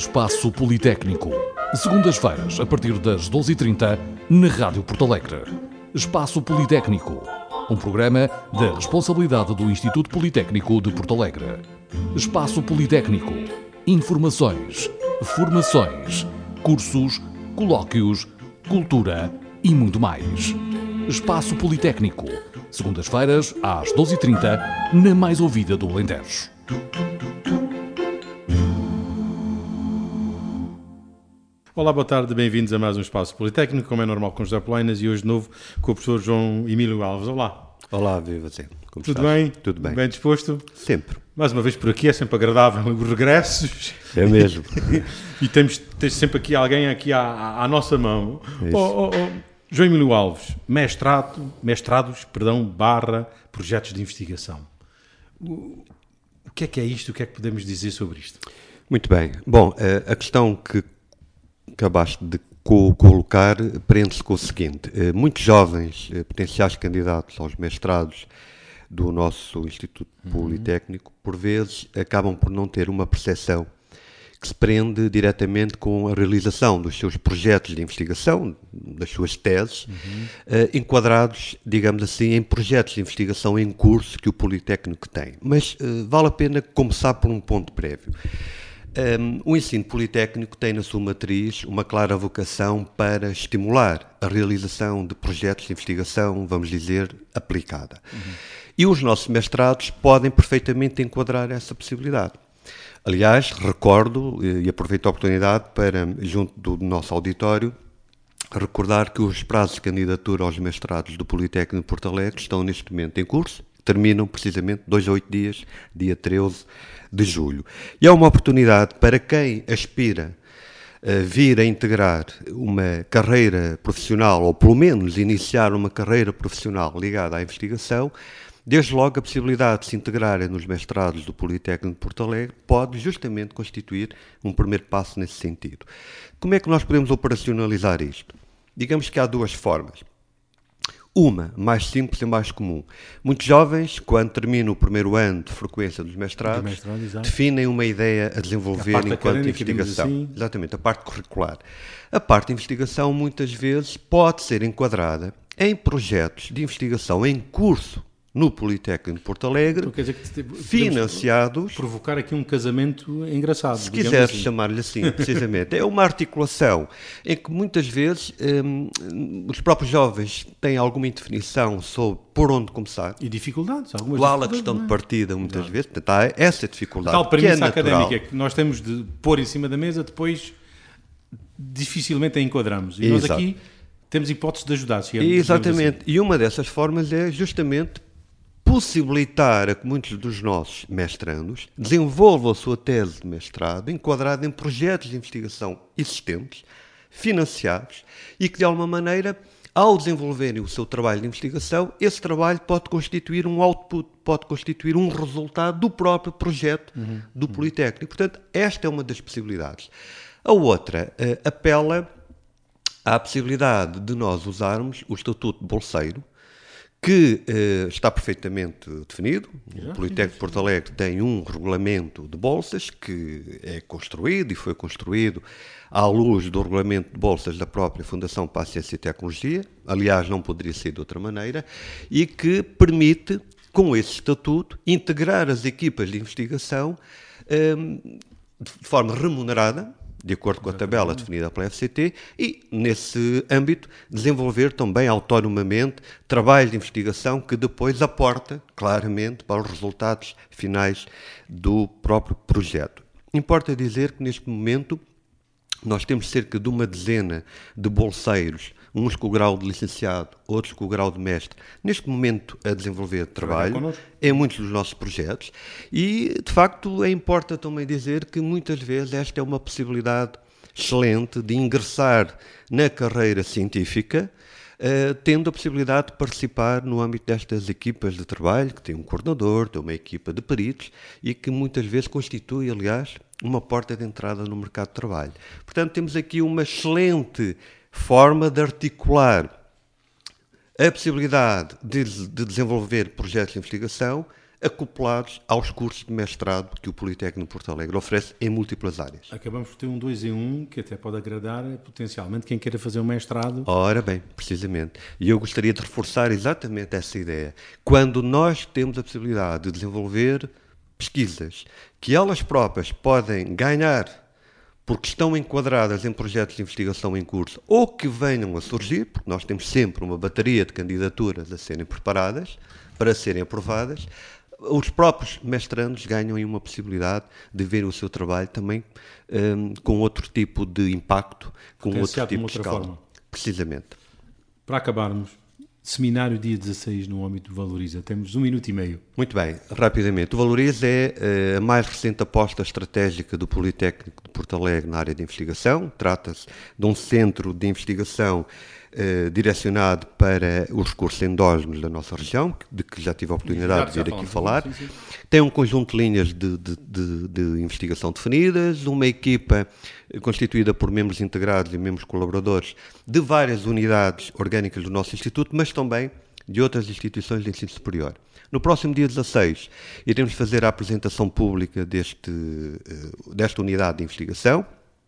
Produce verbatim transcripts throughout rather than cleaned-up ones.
Espaço Politécnico. Segundas-feiras, a partir das doze e trinta, na Rádio Porto Alegre. Espaço Politécnico. Um programa da responsabilidade do Instituto Politécnico de Porto Alegre. Espaço Politécnico. Informações, formações, cursos, colóquios, cultura e muito mais. Espaço Politécnico. Segundas-feiras, às doze e trinta, na mais ouvida do Alentejo. Olá, boa tarde, bem-vindos a mais um Espaço Politécnico, como é normal com José Polainas e hoje de novo com o professor João Emílio Alves. Olá. Olá, viva Zé. Como Tudo estás? bem? Tudo bem. Bem disposto? Sempre. Mais uma vez por aqui, é sempre agradável os regressos. É mesmo. E temos, temos sempre aqui alguém aqui à, à nossa mão. Oh, oh, oh, João Emílio Alves, mestrado, mestrados, perdão, barra, projetos de investigação. O, o que é que é isto? O que é que podemos dizer sobre isto? Muito bem. Bom, a questão que acabaste de co- colocar prende-se com o seguinte. Muitos jovens potenciais candidatos aos mestrados do nosso Instituto Politécnico, por vezes, acabam por não ter uma percepção que se prende diretamente com a realização dos seus projetos de investigação, das suas teses, uhum. eh, enquadrados, digamos assim, em projetos de investigação em curso que o Politécnico tem. Mas eh, vale a pena começar por um ponto prévio. Um, o ensino politécnico tem na sua matriz uma clara vocação para estimular a realização de projetos de investigação, vamos dizer, aplicada. Uhum. E os nossos mestrados podem perfeitamente enquadrar essa possibilidade. Aliás, recordo e aproveito a oportunidade para, junto do nosso auditório, recordar que os prazos de candidatura aos mestrados do Politécnico de Porto Alegre estão neste momento em curso, terminam precisamente dois a oito dias, dia treze de julho. E é uma oportunidade para quem aspira a vir a integrar uma carreira profissional, ou pelo menos iniciar uma carreira profissional ligada à investigação, desde logo a possibilidade de se integrarem nos mestrados do Politécnico de Porto Alegre pode justamente constituir um primeiro passo nesse sentido. Como é que nós podemos operacionalizar isto? Digamos que há duas formas. Uma, mais simples e mais comum. Muitos jovens, quando terminam o primeiro ano de frequência dos mestrados, mestrado, definem uma ideia a desenvolver a enquanto investigação. Assim. Exatamente, a parte curricular. A parte de investigação, muitas vezes, pode ser enquadrada em projetos de investigação em curso no Politécnico de Porto Alegre, então, quer dizer que te, financiados... provocar aqui um casamento engraçado. Se quiseres assim. chamar-lhe assim, precisamente. É uma articulação em que muitas vezes um, os próprios jovens têm alguma indefinição sobre por onde começar. E dificuldades. Algumas Qual dificuldades, a questão é? de partida, muitas Exato. vezes. Portanto, há essa dificuldade. A tal premissa que é académica que nós temos de pôr em cima da mesa, depois dificilmente a enquadramos. E Exato. nós aqui temos hipóteses de ajudar. Se é, Exatamente. Assim. E uma dessas formas é justamente possibilitar a que muitos dos nossos mestrandos desenvolvam a sua tese de mestrado enquadrada em projetos de investigação existentes, financiados, e que, de alguma maneira, ao desenvolverem o seu trabalho de investigação, esse trabalho pode constituir um output, pode constituir um resultado do próprio projeto uhum. do Politécnico. Portanto, esta é uma das possibilidades. A outra uh, apela à possibilidade de nós usarmos o Estatuto de Bolseiro, que uh, está perfeitamente definido. O Politécnico de Porto Alegre tem um regulamento de bolsas que é construído e foi construído à luz do regulamento de bolsas da própria Fundação para a Ciência e Tecnologia, aliás, não poderia ser de outra maneira, e que permite, com esse estatuto, integrar as equipas de investigação um, de forma remunerada, de acordo com a tabela definida pela F C T, e, nesse âmbito, desenvolver também autonomamente trabalho de investigação que depois aporta, claramente, para os resultados finais do próprio projeto. Importa dizer que, neste momento, nós temos cerca de uma dezena de bolseiros, uns com o grau de licenciado, outros com o grau de mestre, neste momento a desenvolver trabalho em muitos dos nossos projetos e, de facto, é importante também dizer que muitas vezes esta é uma possibilidade excelente de ingressar na carreira científica, uh, tendo a possibilidade de participar no âmbito destas equipas de trabalho, que tem um coordenador, tem uma equipa de peritos e que muitas vezes constitui, aliás, uma porta de entrada no mercado de trabalho. Portanto, temos aqui uma excelente forma de articular a possibilidade de, de desenvolver projetos de investigação acoplados aos cursos de mestrado que o Politécnico de Porto Alegre oferece em múltiplas áreas. Acabamos por ter um dois em um que até pode agradar potencialmente quem queira fazer um mestrado. Ora bem, precisamente. E eu gostaria de reforçar exatamente essa ideia. Quando nós temos a possibilidade de desenvolver pesquisas que elas próprias podem ganhar porque estão enquadradas em projetos de investigação em curso ou que venham a surgir, porque nós temos sempre uma bateria de candidaturas a serem preparadas para serem aprovadas, os próprios mestrandos ganham aí uma possibilidade de ver o seu trabalho também um, com outro tipo de impacto, com outro tipo de escala. Forma. Precisamente. Para acabarmos, seminário dia dezasseis no âmbito do Valoriza. Temos um minuto e meio. Muito bem, rapidamente. O Valoriza é a mais recente aposta estratégica do Politécnico de Porto Alegre na área de investigação. Trata-se de um centro de investigação Uh, direcionado para os recursos endógenos da nossa região, de que já tive a oportunidade de vir aqui falar. Sim, sim. Tem um conjunto de linhas de, de, de, de investigação definidas, uma equipa constituída por membros integrados e membros colaboradores de várias unidades orgânicas do nosso Instituto, mas também de outras instituições de ensino superior. No próximo dia dezasseis, iremos fazer a apresentação pública deste, uh, desta unidade de investigação,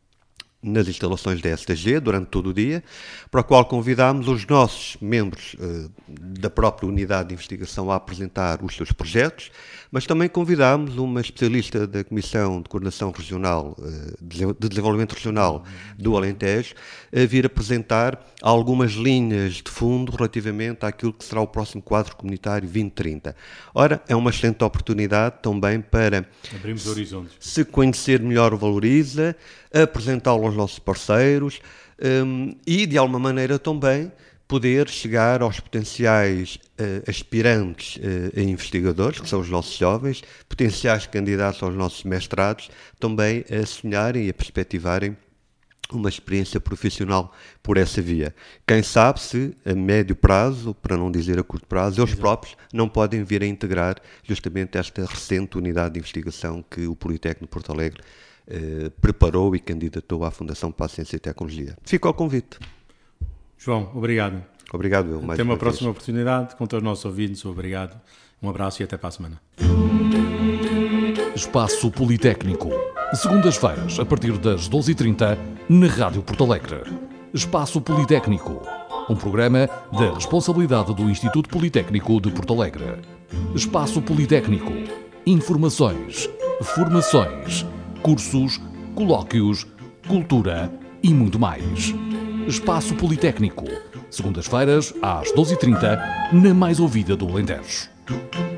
nas instalações da S T G, durante todo o dia, para a qual convidámos os nossos membros uh, da própria unidade de investigação a apresentar os seus projetos, mas também convidámos uma especialista da Comissão de Coordenação Regional, uh, de Desenvolvimento Regional do Alentejo, a vir apresentar algumas linhas de fundo relativamente àquilo que será o próximo quadro comunitário vinte trinta. Ora, é uma excelente oportunidade também para abrirmos horizontes, se conhecer melhor o Valoriza, apresentá-lo aos nossos parceiros um, e, de alguma maneira, também poder chegar aos potenciais uh, aspirantes uh, a investigadores, que são os nossos jovens, potenciais candidatos aos nossos mestrados, também a sonharem e a perspectivarem uma experiência profissional por essa via. Quem sabe se a médio prazo, para não dizer a curto prazo, eles próprios não podem vir a integrar justamente esta recente unidade de investigação que o Politécnico de Porto Alegre eh, preparou e candidatou à Fundação para a Ciência e Tecnologia. Fica ao convite. João, obrigado. Obrigado, eu. Até uma, uma próxima vez. Oportunidade. Com todos os nossos ouvintes, obrigado. Um abraço e até para a semana. Espaço Politécnico. Segundas-feiras, a partir das doze e trinta, na Rádio Porto Alegre. Espaço Politécnico. Um programa da responsabilidade do Instituto Politécnico de Porto Alegre. Espaço Politécnico. Informações, formações, cursos, colóquios, cultura e muito mais. Espaço Politécnico. Segundas-feiras, às doze e trinta, na mais ouvida do Alentejo.